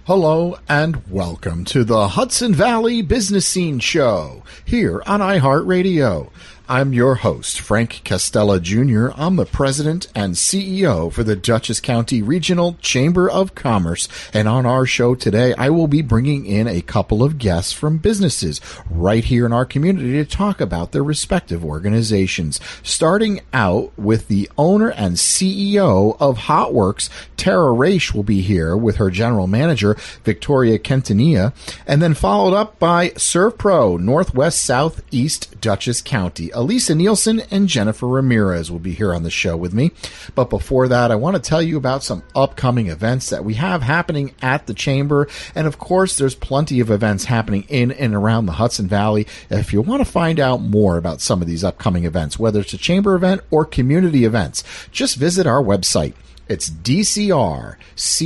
Hello and welcome to the Hudson Valley Business Scene Show here on iHeartRadio. I'm your host, Frank Castella Jr. I'm the president and CEO for the Dutchess County Regional Chamber of Commerce. And on our show today, I will be bringing in a couple of guests from businesses right here in our community to talk about their respective organizations. Starting out with the owner and CEO of HotWorks, Tara Raish will be here with her general manager, Victoria Quintanilla, and then followed up by ServPro, Northwest Southeast Dutchess County. Elisa Nielsen and Jennifer Ramirez will be here on the show with me. But before that, I want to tell you about some upcoming events that we have happening at the Chamber. And of course, there's plenty of events happening in and around the Hudson Valley. If you want to find out more about some of these upcoming events, whether it's a Chamber event or community events, just visit our website. It's dcrcoc.org.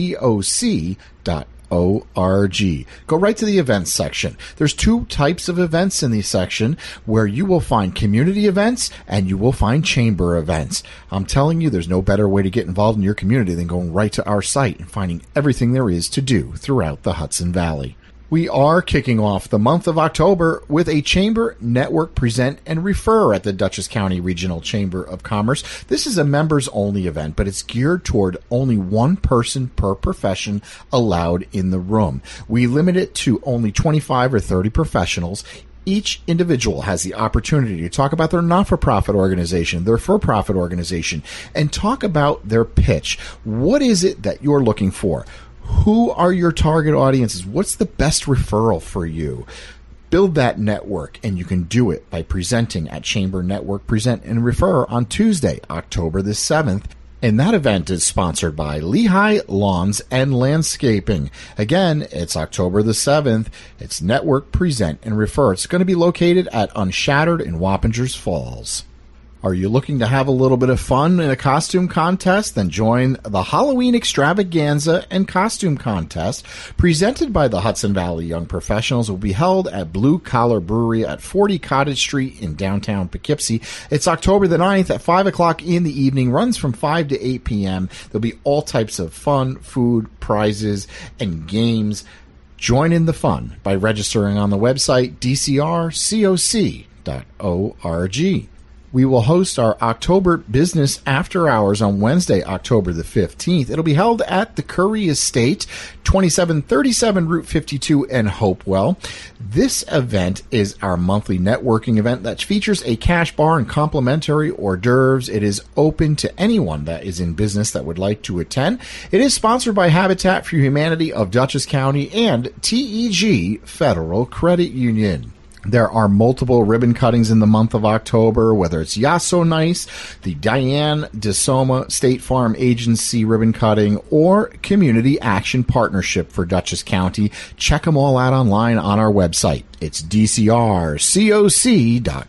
Go right to the events section. There's two types of events in the section where you will find community events and you will find chamber events. I'm telling you, there's no better way to get involved in your community than going right to our site and finding everything there is to do throughout the Hudson Valley. We are kicking off the month of October with a Chamber Network Present and Refer at the Dutchess County Regional Chamber of Commerce. This is a members-only event, but it's geared toward only one person per profession allowed in the room. We limit it to only 25 or 30 professionals. Each individual has the opportunity to talk about their not-for-profit organization, their for-profit organization, and talk about their pitch. What is it that you're looking for? Who are your target audiences? What's the best referral for you? Build that network, and you can do it by presenting at Chamber Network Present and Refer on Tuesday, October the 7th. And that event is sponsored by Lehigh Lawns and Landscaping. Again, it's October the 7th. It's Network Present and Refer. It's going to be located at Unshattered in Wappingers Falls. Are you looking to have a little bit of fun in a costume contest? Then join the Halloween Extravaganza and Costume Contest presented by the Hudson Valley Young Professionals. It will be held at Blue Collar Brewery at 40 Cottage Street in downtown Poughkeepsie. It's October the 9th at 5 o'clock in the evening, runs from 5 to 8 p.m. There'll be all types of fun, food, prizes, and games. Join in the fun by registering on the website dcrcoc.org. We will host our October Business After Hours on Wednesday, October the 15th. It'll be held at the Curry Estate, 2737 Route 52 in Hopewell. This event is our monthly networking event that features a cash bar and complimentary hors d'oeuvres. It is open to anyone that is in business that would like to attend. It is sponsored by Habitat for Humanity of Dutchess County and TEG Federal Credit Union. There are multiple ribbon cuttings in the month of October, whether it's Ya So Nice, the Diane DeSoma State Farm Agency ribbon cutting, or Community Action Partnership for Dutchess County. Check them all out online on our website. It's dcrcoc.org.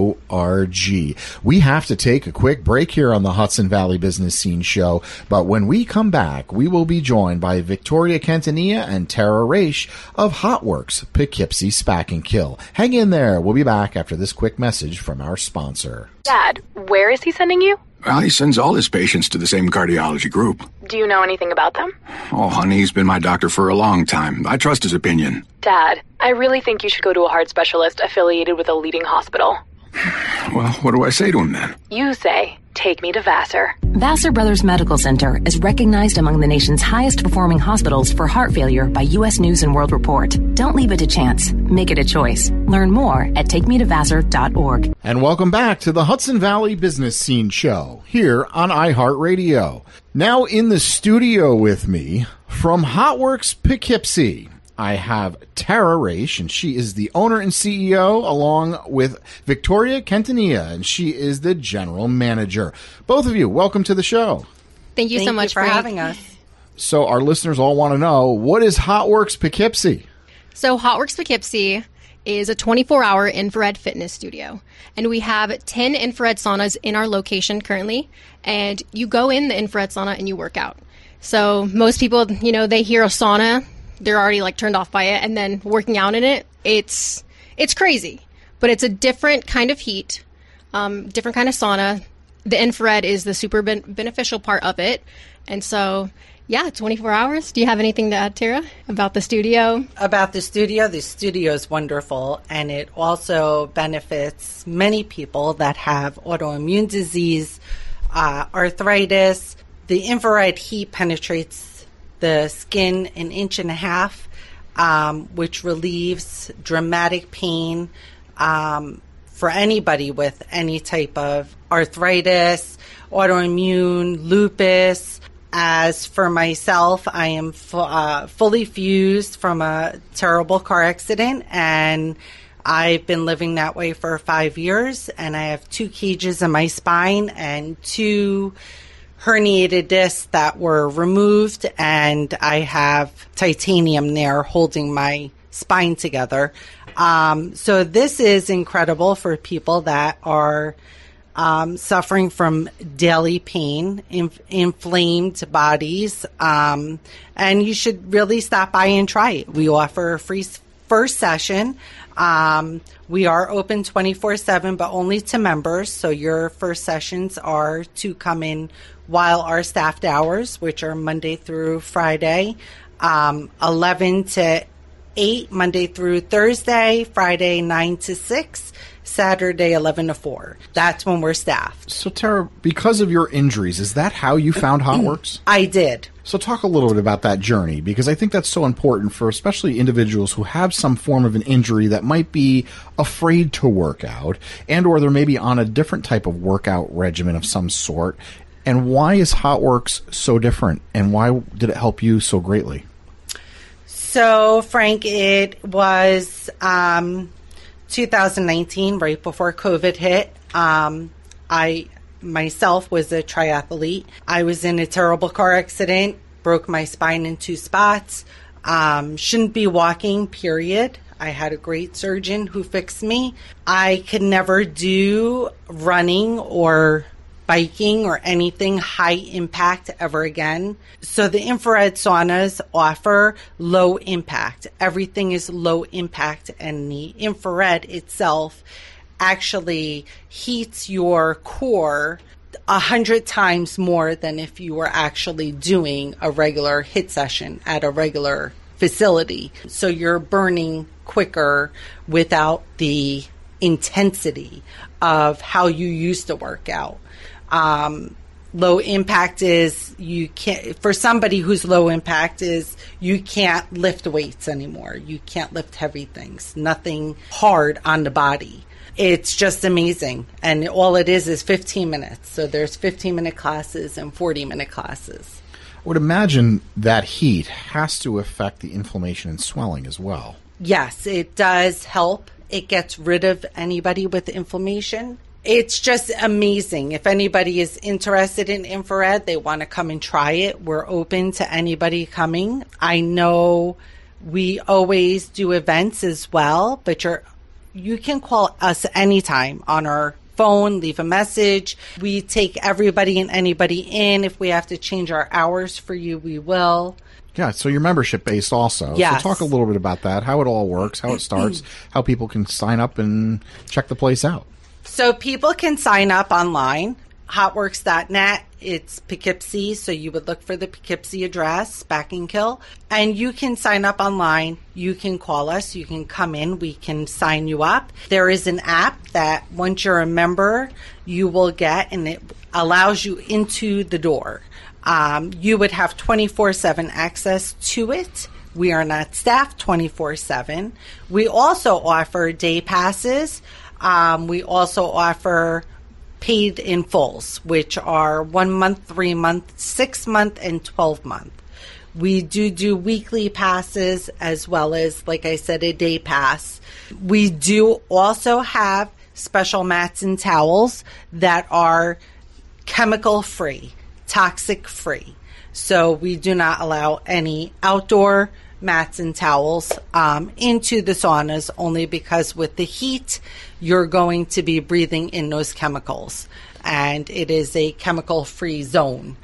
We have to take a quick break here on the Hudson Valley Business Scene Show, but when we come back, we will be joined by Victoria Quintanilla and Tara Raish of HotWorks, Poughkeepsie Spack and Kill. Hang in there. We'll be back after this quick message from our sponsor. Dad, where is he sending you? Well, he sends all his patients to the same cardiology group. Do you know anything about them? Oh, honey, he's been my doctor for a long time. I trust his opinion. Dad, I really think you should go to a heart specialist affiliated with a leading hospital. Well, what do I say to him then? You say, take me to Vassar. Vassar Brothers Medical Center is recognized among the nation's highest performing hospitals for heart failure by U.S. News and World Report. Don't leave it to chance. Make it a choice. Learn more at takemetovassar.org. And welcome back to the Hudson Valley Business Scene Show here on iHeartRadio. Now in the studio with me from HotWorks Poughkeepsie, I have Tara Raish, and she is the owner and CEO, along with Victoria Quintanilla, and she is the general manager. Both of you, welcome to the show. Thank you so much for having us. So our listeners all want to know, what is HotWorks Poughkeepsie? So HotWorks Poughkeepsie is a 24-hour infrared fitness studio, and we have 10 infrared saunas in our location currently, and you go in the infrared sauna and you work out. So most people, they hear a sauna, they're already turned off by it, and then working out in it, it's crazy. But it's a different kind of heat, different kind of sauna. The infrared is the super beneficial part of it. And so Yeah, 24 hours. Do you have anything to add, Tara, about the studio? About the studio is wonderful, and it also benefits many people that have autoimmune disease, arthritis. The infrared heat penetrates the skin 1.5 inches, which relieves dramatic pain for anybody with any type of arthritis, autoimmune, lupus. As for myself, I am fully fused from a terrible car accident, and I've been living that way for 5 years, and I have 2 cages in my spine and 2 herniated discs that were removed, and I have titanium there holding my spine together. So this is incredible for people that are suffering from daily pain, inflamed bodies, and you should really stop by and try it. We offer a free first session. We are open 24/7, but only to members, so your first sessions are to come in while our staffed hours, which are Monday through Friday, 11 to 8, Monday through Thursday, Friday 9 to 6, Saturday 11 to 4. That's when we're staffed. So, Tara, because of your injuries, is that how you found HOTWORX? I did. So talk a little bit about that journey, because I think that's so important for especially individuals who have some form of an injury that might be afraid to work out, and or they're maybe on a different type of workout regimen of some sort. And why is HOTWORX so different, and why did it help you so greatly? So, Frank, it was 2019, right before COVID hit. I myself was a triathlete. I was in a terrible car accident, broke my spine in 2 spots, shouldn't be walking, period. I had a great surgeon who fixed me. I could never do running or biking or anything high impact ever again. So the infrared saunas offer low impact. Everything is low impact, and the infrared itself actually heats your core 100 times more than if you were actually doing a regular HIIT session at a regular facility. So you're burning quicker without the intensity of how you used to work out. Low impact is you can't, for somebody who's low impact is you can't lift weights anymore. You can't lift heavy things, nothing hard on the body. It's just amazing. And all it is 15 minutes. So there's 15-minute classes and 40-minute classes. I would imagine that heat has to affect the inflammation and swelling as well. Yes, it does help. It gets rid of anybody with inflammation. It's just amazing. If anybody is interested in infrared, they want to come and try it, we're open to anybody coming. I know we always do events as well, but you can call us anytime on our phone, leave a message. We take everybody and anybody in. If we have to change our hours for you, we will. Yeah, so you're membership-based also. Yes. So talk a little bit about that, how it all works, how it starts, how people can sign up and check the place out. So people can sign up online, hotworx.net. It's Poughkeepsie, so you would look for the Poughkeepsie address, Backenkill, and you can sign up online. You can call us. You can come in. We can sign you up. There is an app that once you're a member, you will get, and it allows you into the door. You would have 24/7 access to it. We are not staffed 24/7. We also offer day passes. We also offer paid in fulls, which are 1 month, 3 month, 6 month, and 12 month. We do weekly passes as well as, like I said, a day pass. We do also have special mats and towels that are chemical free, toxic free. So we do not allow any outdoor mats and towels into the saunas, only because with the heat, you're going to be breathing in those chemicals. And it is a chemical-free zone,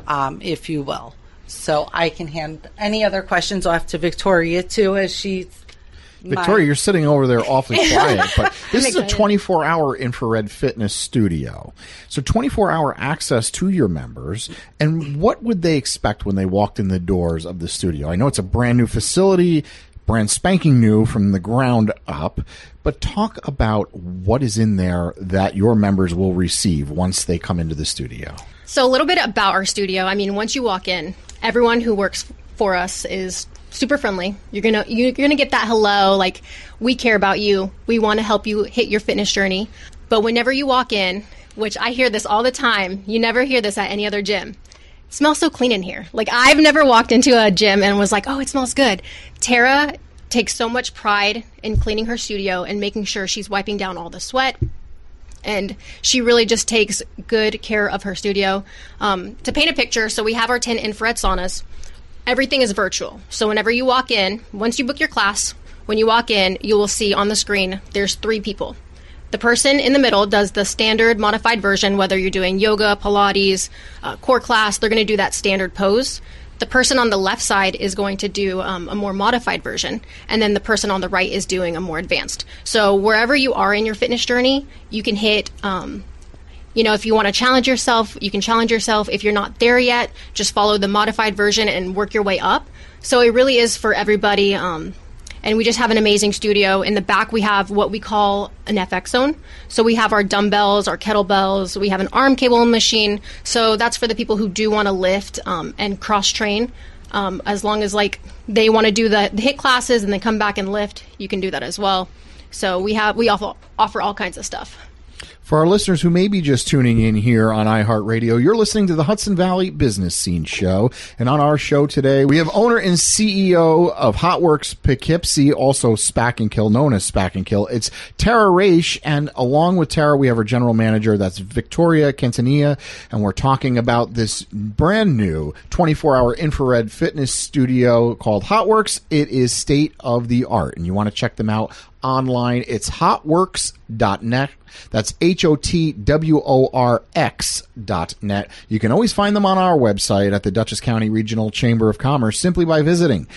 if you will. So I can hand any other questions off to Victoria, too, as she Victoria, you're sitting over there awfully quiet, but this is a 24-hour infrared fitness studio. So 24-hour access to your members. And what would they expect when they walked in the doors of the studio? I know it's a brand new facility, brand spanking new from the ground up, but talk about what is in there that your members will receive once they come into the studio. So a little bit about our studio. I mean, once you walk in, everyone who works for us is super friendly. You're gonna get that hello, like, we care about you. We want to help you hit your fitness journey. But whenever you walk in, which I hear this all the time, you never hear this at any other gym. It smells so clean in here. Like, I've never walked into a gym and was like, oh, it smells good. Tara takes so much pride in cleaning her studio and making sure she's wiping down all the sweat. And she really just takes good care of her studio. To paint a picture, so we have our 10 infrared saunas. Everything is virtual. So whenever you walk in, once you book your class, when you walk in, you will see on the screen there's 3 people. The person in the middle does the standard modified version, whether you're doing yoga, Pilates, core class, they're going to do that standard pose. The person on the left side is going to do a more modified version, and then the person on the right is doing a more advanced. So wherever you are in your fitness journey, you can hit, if you want to challenge yourself, you can challenge yourself. If you're not there yet, just follow the modified version and work your way up. So it really is for everybody. And we just have an amazing studio. In the back, we have what we call an FX zone. So we have our dumbbells, our kettlebells. We have an arm cable machine. So that's for the people who do want to lift and cross-train. As long as they want to do the HIIT classes and then come back and lift, you can do that as well. So we offer all kinds of stuff. For our listeners who may be just tuning in here on iHeartRadio, you're listening to the Hudson Valley Business Scene Show. And on our show today, we have owner and CEO of HOTWORX Poughkeepsie, also Spack and Kill, known as Spack and Kill. It's Tara Raish, and along with Tara, we have our general manager, that's Victoria Quintanilla, and we're talking about this brand new 24-hour infrared fitness studio called HOTWORX. It is state of the art, and you want to check them out online. It's hotworx.net. That's HOTWORX.net. You can always find them on our website at the Dutchess County Regional Chamber of Commerce simply by visiting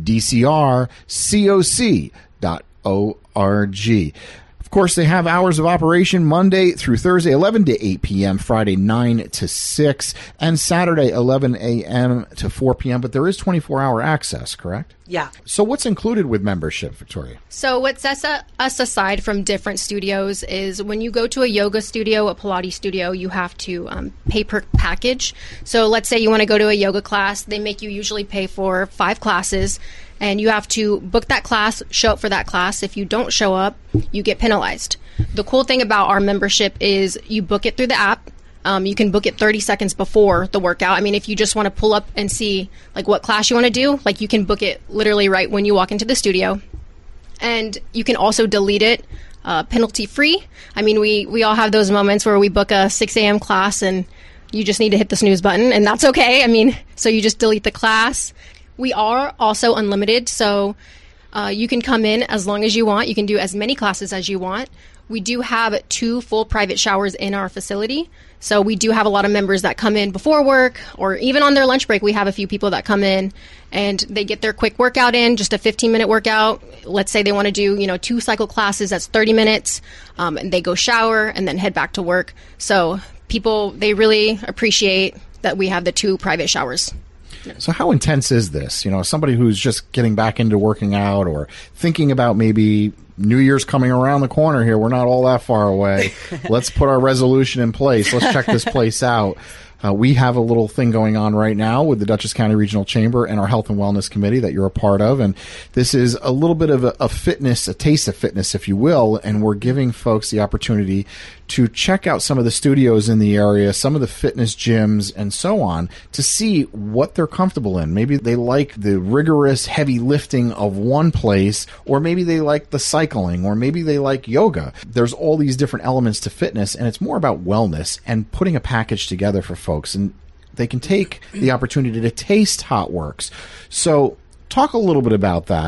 dcrcoc.org. Of course, they have hours of operation Monday through Thursday, 11 to 8 p.m., Friday, 9 to 6, and Saturday, 11 a.m. to 4 p.m., but there is 24-hour access, correct? Yeah. So what's included with membership, Victoria? So what sets us aside from different studios is when you go to a yoga studio, a Pilates studio, you have to pay per package. So let's say you want to go to a yoga class. They make you usually pay for 5 classes, and you have to book that class, show up for that class. If you don't show up, you get penalized. The cool thing about our membership is you book it through the app. You can book it 30 seconds before the workout. I mean, if you just want to pull up and see what class you want to do, you can book it literally right when you walk into the studio. And you can also delete it penalty free. I mean, we all have those moments where we book a 6 a.m. class and you just need to hit the snooze button, and that's okay. I mean, so you just delete the class. We are also unlimited, so you can come in as long as you want. You can do as many classes as you want. We do have 2 full private showers in our facility. So we do have a lot of members that come in before work or even on their lunch break. We have a few people that come in and they get their quick workout in, just a 15-minute workout. Let's say they want to do, 2 cycle classes. That's 30 minutes. And they go shower and then head back to work. So people, they really appreciate that we have the 2 private showers. So how intense is this? Somebody who's just getting back into working out or thinking about maybe New Year's coming around the corner here. We're not all that far away. Let's put our resolution in place. Let's check this place out. We have a little thing going on right now with the Dutchess County Regional Chamber and our Health and Wellness Committee that you're a part of. And this is a little bit of a fitness, a taste of fitness, if you will. And we're giving folks the opportunity to check out some of the studios in the area, some of the fitness gyms, and so on, to see what they're comfortable in. Maybe they like the rigorous, heavy lifting of one place, or maybe they like the cycling, or maybe they like yoga. There's all these different elements to fitness, and it's more about wellness and putting a package together for folks. And they can take the opportunity to taste HOTWORX. So talk a little bit about that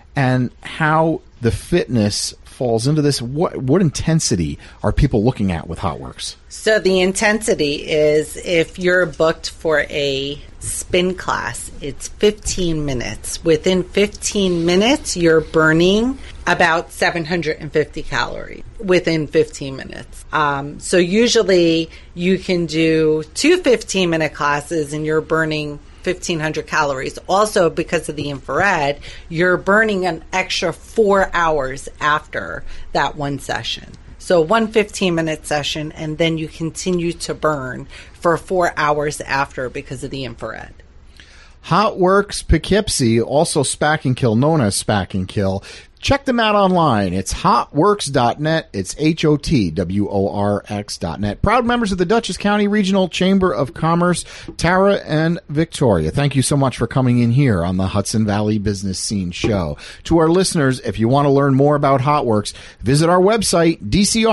and how the fitness falls into this. What intensity are people looking at with HOTWORX? So the intensity is, if you're booked for a spin class, it's 15 minutes. Within 15 minutes, you're burning about 750 calories within 15 minutes. So usually you can do 2 15-minute classes and you're burning 1,500 calories. Also, because of the infrared, you're burning an extra 4 hours after that one session. So one 15-minute session, and then you continue to burn for 4 hours after because of the infrared. HOTWORX Poughkeepsie, also Spack and Kill, known as Spack and Kill. Check them out online. It's hotworx.net. It's HOTWORX.net. Proud members of the Dutchess County Regional Chamber of Commerce, Tara and Victoria. Thank you so much for coming in here on the Hudson Valley Business Scene Show. To our listeners, if you want to learn more about HOTWORX, visit our website,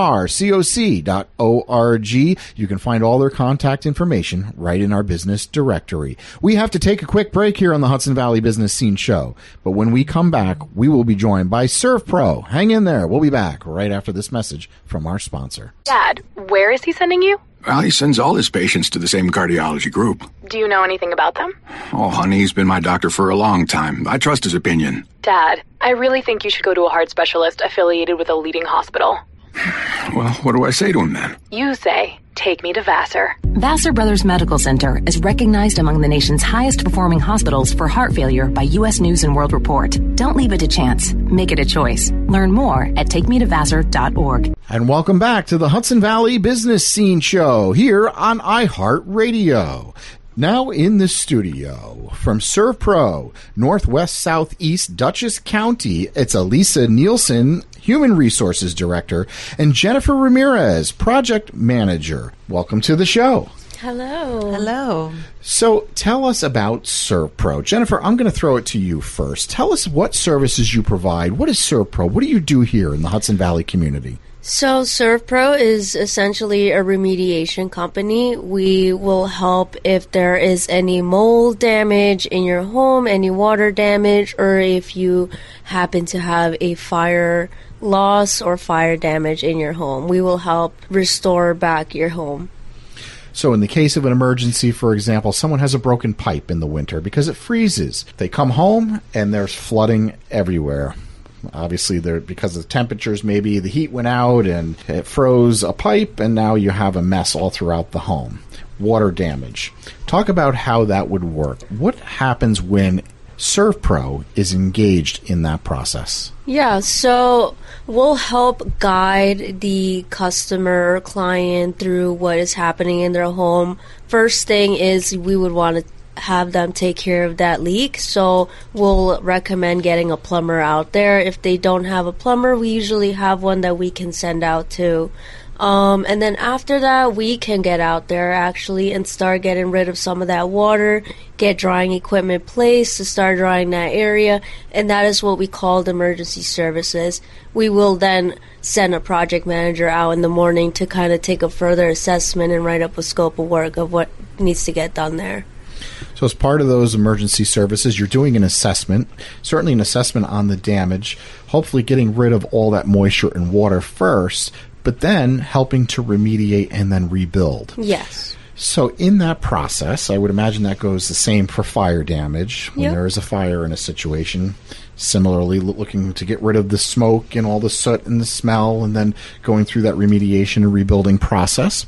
dcrcoc.org. You can find all their contact information right in our business directory. We have to take a quick break here on the Hudson Valley Business Scene Show, but when we come back, we will be joined by ServPro. Hang in there. We'll be back right after this message from our sponsor. Dad, where is he sending you? Well, he sends all his patients to the same cardiology group. Do you know anything about them? Oh, honey, he's been my doctor for a long time. I trust his opinion. Dad, I really think you should go to a heart specialist affiliated with a leading hospital. Well, what do I say to him then? You say, take me to Vassar. Vassar Brothers Medical Center is recognized among the nation's highest performing hospitals for heart failure by U.S. News and World Report. Don't leave it to chance. Make it a choice. Learn more at takemetovassar.org. And welcome back to the Hudson Valley Business Scene Show here on iHeartRadio. Now in the studio from ServPro, Northwest Southeast Dutchess County, it's Elisa Nielsen, Human Resources Director, and Jennifer Ramirez, Project Manager. Welcome to the show. Hello. Hello. So tell us about ServPro. Jennifer, I'm going to throw it to you first. Tell us what services you provide. What is ServPro? What do you do here in the Hudson Valley community? So ServPro is essentially a remediation company. We will help if there is any mold damage in your home, any water damage, or if you happen to have a fire loss or fire damage in your home. We will help restore back your home. So in the case of an emergency, for example, someone has a broken pipe in the winter because it freezes. They come home and there's flooding everywhere. Obviously, because of the temperatures, maybe the heat went out and it froze a pipe, and now you have a mess all throughout the home. Water damage. Talk about how that would work. What happens when ServPro is engaged in that process? Yeah, so we'll help guide the customer or client through what is happening in their home. First thing is we would want to have them take care of that leak, so we'll recommend getting a plumber out there. If they don't have a plumber, we usually have one that we can send out to. And then after that, we can get out there actually and start getting rid of some of that water, get drying equipment placed to start drying that area, and that is what we call emergency services. We will then send a project manager out in the morning to kind of take a further assessment and write up a scope of work of what needs to get done there. So as part of those emergency services, you're doing an assessment, certainly an assessment on the damage, hopefully getting rid of all that moisture and water first, but then helping to remediate and then rebuild. Yes. So in that process, I would imagine that goes the same for fire damage. When there is a fire in a situation, similarly looking to get rid of the smoke and all the soot and the smell, and then going through that remediation and rebuilding process.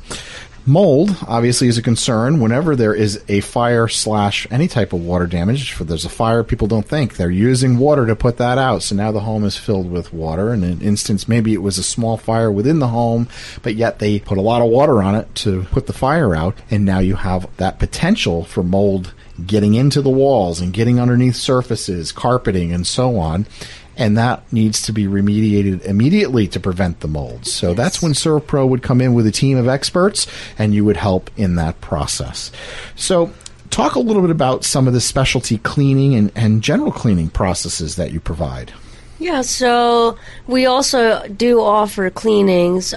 Mold, obviously, is a concern whenever there is a fire / any type of water damage. If there's a fire, people don't think. They're using water to put that out. So now the home is filled with water. In an instance, maybe it was a small fire within the home, but yet they put a lot of water on it to put the fire out. And now you have that potential for mold getting into the walls and getting underneath surfaces, carpeting, and so on. And that needs to be remediated immediately to prevent the mold. So that's when ServPro would come in with a team of experts, and you would help in that process. So talk a little bit about some of the specialty cleaning and general cleaning processes that you provide. Yeah, so we also do offer cleanings,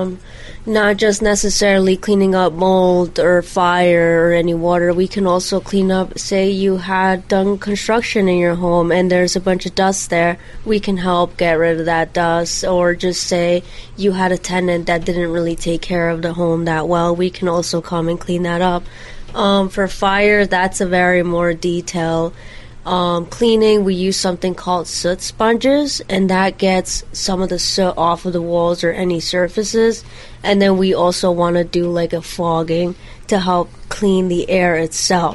not just necessarily cleaning up mold or fire or any water. We can also clean up, say you had done construction in your home and there's a bunch of dust there. We can help get rid of that dust. Or just say you had a tenant that didn't really take care of the home that well. We can also come and clean that up. For fire, that's a very more detailed cleaning. We use something called soot sponges, and that gets some of the soot off of the walls or any surfaces. And then we also want to do like a fogging to help clean the air itself.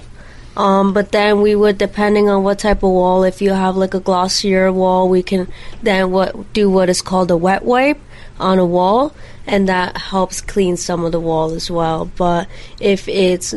But then we would, depending on what type of wall, if you have like a glossier wall, we can then do what is called a wet wipe on a wall, and that helps clean some of the wall as well. But if it's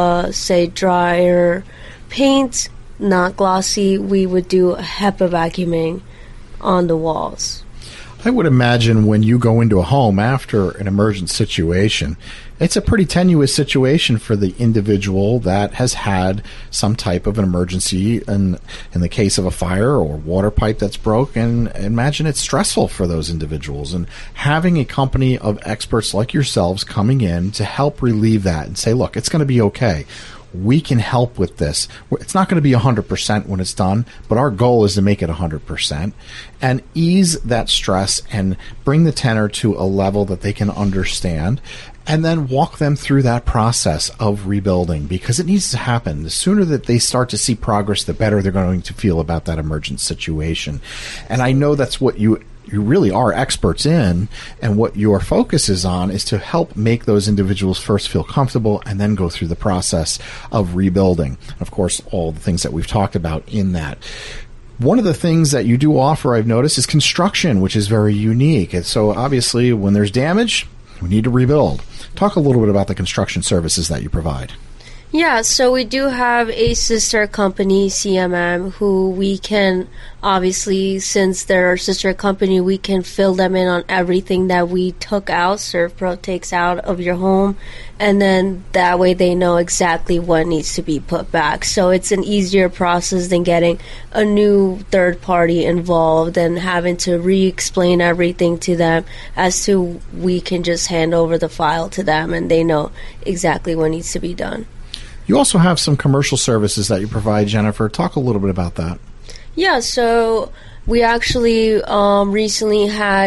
say drier paint, not glossy, we would do a HEPA vacuuming on the walls. I would imagine when you go into a home after an emergent situation, it's a pretty tenuous situation for the individual that has had some type of an emergency. And in the case of a fire or water pipe that's broken, imagine it's stressful for those individuals. And having a company of experts like yourselves coming in to help relieve that and say, look, it's going to be okay. We can help with this. It's not going to be 100% when it's done, but our goal is to make it 100% and ease that stress and bring the tenant to a level that they can understand, and then walk them through that process of rebuilding, because it needs to happen. The sooner that they start to see progress, the better they're going to feel about that emergent situation. And I know that's what you really are experts in, and what your focus is on is to help make those individuals first feel comfortable and then go through the process of rebuilding. Of course, all the things that we've talked about in that. One of the things that you do offer, I've noticed, is construction, which is very unique. And so obviously when there's damage, we need to rebuild. Talk a little bit about the construction services that you provide. Yeah, so we do have a sister company, CMM, who we can, obviously, since they're our sister company, we can fill them in on everything that we took out, ServPro takes out of your home, and then that way they know exactly what needs to be put back. So it's an easier process than getting a new third party involved and having to re-explain everything to them, as to we can just hand over the file to them and they know exactly what needs to be done. You also have some commercial services that you provide, Jennifer. Talk a little bit about that. Yeah, so we actually recently had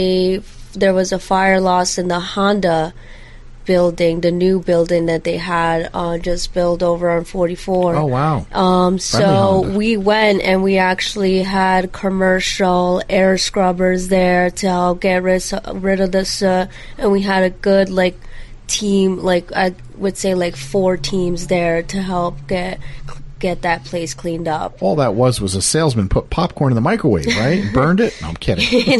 there was a fire loss in the Honda building, the new building that they had just built over on 44. Oh, wow. So we went and we actually had commercial air scrubbers there to help get rid of the soot, and we had a good, team, I would say 4 teams there to help get that place cleaned up. All that was a salesman put popcorn in the microwave, right? And burned it? No, I'm kidding.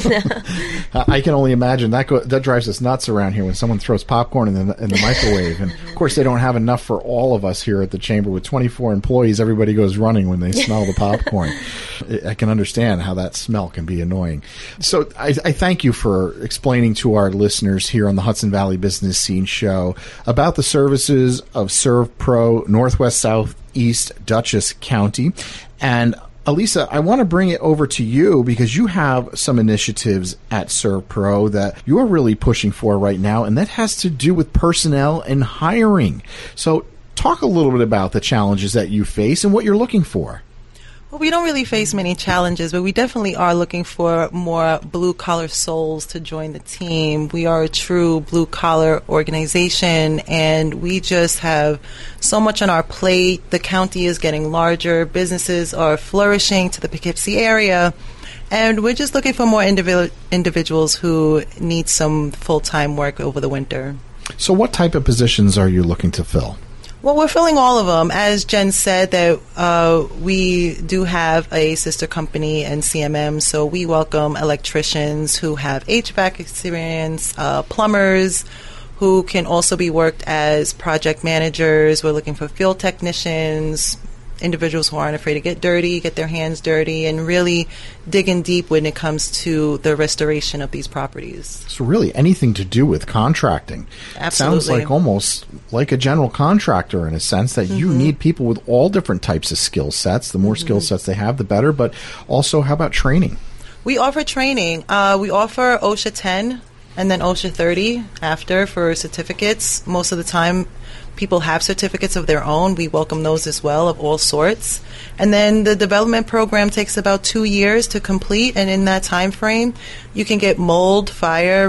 I can only imagine that drives us nuts around here when someone throws popcorn in the microwave. And of course, they don't have enough for all of us here at the chamber. With 24 employees, everybody goes running when they smell the popcorn. I can understand how that smell can be annoying. So I thank you for explaining to our listeners here on the Hudson Valley Business Scene Show about the services of ServPro Northwest Southeast Dutchess County. And Elisa, I want to bring it over to you because you have some initiatives at ServPro that you're really pushing for right now, and that has to do with personnel and hiring. So talk a little bit about the challenges that you face and what you're looking for. Well, we don't really face many challenges, but we definitely are looking for more blue-collar souls to join the team. We are a true blue-collar organization, and we just have so much on our plate. The county is getting larger. Businesses are flourishing to the Poughkeepsie area, and we're just looking for more individuals who need some full-time work over the winter. So what type of positions are you looking to fill? Well, we're filling all of them. As Jen said, that we do have a sister company in CMM, so we welcome electricians who have HVAC experience, plumbers who can also be worked as project managers. We're looking for field technicians, individuals who aren't afraid to get dirty, get their hands dirty, and really digging deep when it comes to the restoration of these properties. So really anything to do with contracting. Absolutely. Sounds like almost like a general contractor in a sense that you need people with all different types of skill sets. The more skill sets they have, the better. But also, how about training? We offer training. We offer OSHA 10 and then OSHA 30 after for certificates. Most of the time, people have certificates of their own. We welcome those as well, of all sorts. And then the development program takes about 2 years to complete, and in that time frame, you can get mold, fire,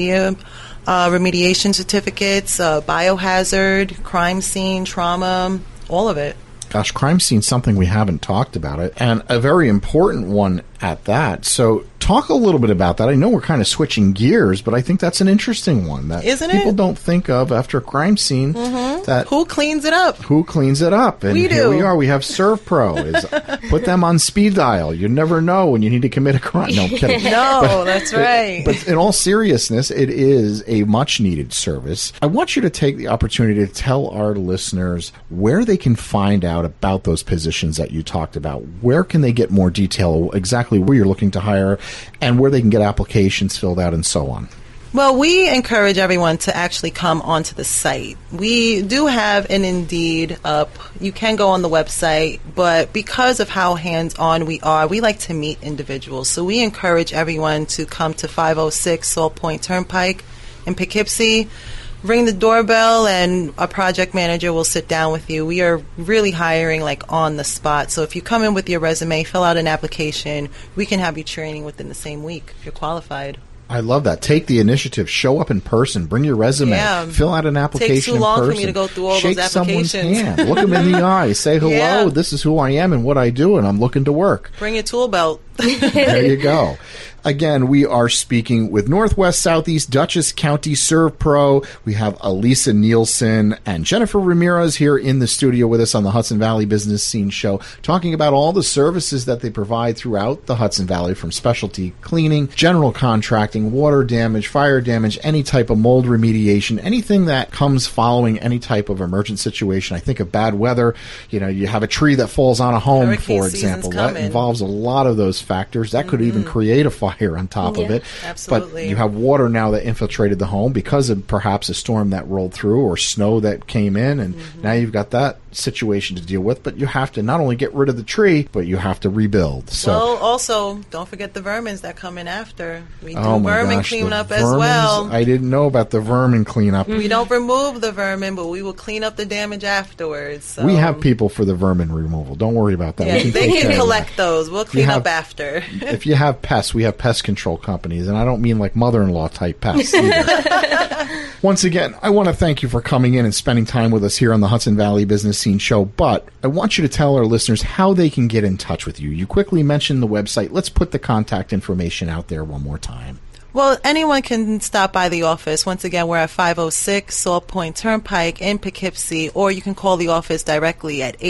remediation certificates, biohazard, crime scene, trauma, all of it. Gosh, crime scene's something we haven't talked about it, and a very important one at that. So talk a little bit about that. I know we're kind of switching gears, but I think that's an interesting one that Isn't people it? don't think of after a crime scene. That Who cleans it up? Who cleans it up? And We here do. we are. We have ServPro. Put them on speed dial. You never know when you need to commit a crime. No, I'm kidding. No, that's right. But in all seriousness, it is a much-needed service. I want you to take the opportunity to tell our listeners where they can find out about those positions that you talked about. Where can they get more detail, exactly where you're looking to hire, and where they can get applications filled out and so on? Well, we encourage everyone to actually come onto the site. We do have an Indeed up. You can go on the website, but because of how hands-on we are, we like to meet individuals. So we encourage everyone to come to 506 Salt Point Turnpike in Poughkeepsie. Ring the doorbell, and a project manager will sit down with you. We are really hiring like on the spot. So if you come in with your resume, fill out an application, we can have you training within the same week if you're qualified. I love that. Take the initiative. Show up in person. Bring your resume. Yeah. Fill out an application Takes too long in for person. me to go through all Shake those someone's applications. hand. Look them in the eye. Say hello. Yeah. This is who I am and what I do, and I'm looking to work. Bring your tool belt. There you go. Again, we are speaking with Northwest Southeast Dutchess County ServPro. We have Elisa Nielsen and Jennifer Ramirez here in the studio with us on the Hudson Valley Business Scene Show, talking about all the services that they provide throughout the Hudson Valley, from specialty cleaning, general contracting, water damage, fire damage, any type of mold remediation, anything that comes following any type of emergent situation. I think of bad weather. You know, you have a tree that falls on a home, Hurricane for season's example. That coming. involves a lot of those factors. That could even create a fire on top of Yeah. it. Absolutely. But you have water now that infiltrated the home because of perhaps a storm that rolled through or snow that came in, and now you've got that situation to deal with. But you have to not only get rid of the tree, but you have to rebuild. So, Well, also, don't forget the vermins that come in after. We do oh my vermin gosh, the cleanup as vermins, well. I didn't know about the vermin cleanup. We don't remove the vermin, but we will clean up the damage afterwards. So. We have people for the vermin removal. Don't worry about that. Yeah, We they take care can of collect those. We'll clean have- up after. If you have pests, we have pest control companies, and I don't mean like mother-in-law type pests either. Once again, I want to thank you for coming in and spending time with us here on the Hudson Valley Business Scene Show, but I want you to tell our listeners how they can get in touch with you. You quickly mentioned the website. Let's put the contact information out there one more time. Well, anyone can stop by the office. Once again, we're at 506 Salt Point Turnpike in Poughkeepsie, or you can call the office directly at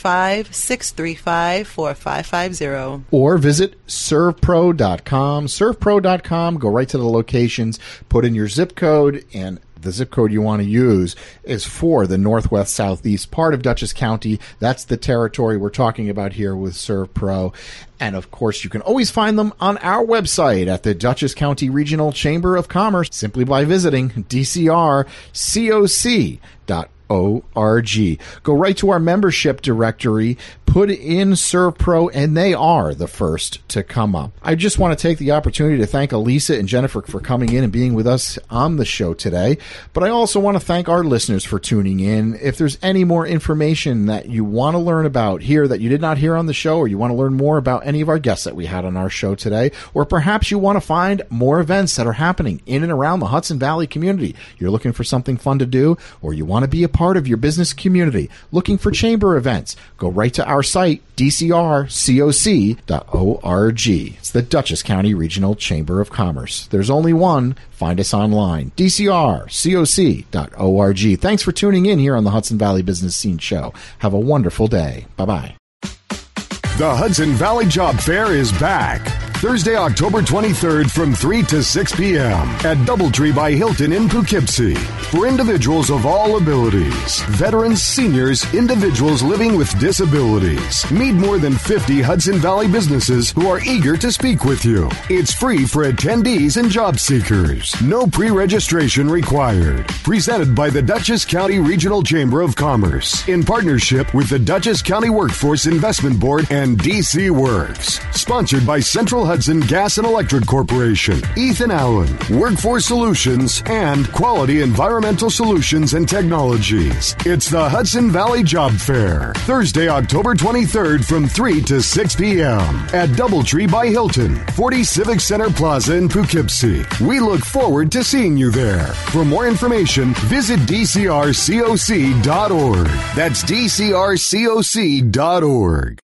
845-635-4550. Or visit servpro.com. Servpro.com, go right to the locations, put in your zip code, and the zip code you want to use is for the Northwest Southeast part of Dutchess County. That's the territory we're talking about here with ServPro. And, of course, you can always find them on our website at the Dutchess County Regional Chamber of Commerce simply by visiting dcrcoc.org. Go right to our membership directory, put in ServPro, and they are the first to come up. I just want to take the opportunity to thank Elisa and Jennifer for coming in and being with us on the show today. But I also want to thank our listeners for tuning in. If there's any more information that you want to learn about here that you did not hear on the show, or you want to learn more about any of our guests that we had on our show today, or perhaps you want to find more events that are happening in and around the Hudson Valley community, you're looking for something fun to do, or you want to be a part of your business community, looking for chamber events, go right to our site, dcrcoc.org. It's the Dutchess County Regional Chamber of Commerce. There's only one. Find us online, dcrcoc.org. Thanks for tuning in here on the Hudson Valley Business Scene Show. Have a wonderful day. Bye-bye. The Hudson Valley Job Fair is back. Thursday, October 23rd from 3 to 6 p.m. at Doubletree by Hilton in Poughkeepsie. For individuals of all abilities, veterans, seniors, individuals living with disabilities. Meet more than 50 Hudson Valley businesses who are eager to speak with you. It's free for attendees and job seekers. No pre-registration required. Presented by the Dutchess County Regional Chamber of Commerce in partnership with the Dutchess County Workforce Investment Board and DC Works. Sponsored by Central Hudson Gas and Electric Corporation, Ethan Allen, Workforce Solutions, and Quality Environmental Solutions and Technologies. It's the Hudson Valley Job Fair, Thursday, October 23rd from 3 to 6 p.m. at DoubleTree by Hilton, 40 Civic Center Plaza in Poughkeepsie. We look forward to seeing you there. For more information, visit DCRCOC.org. That's DCRCOC.org.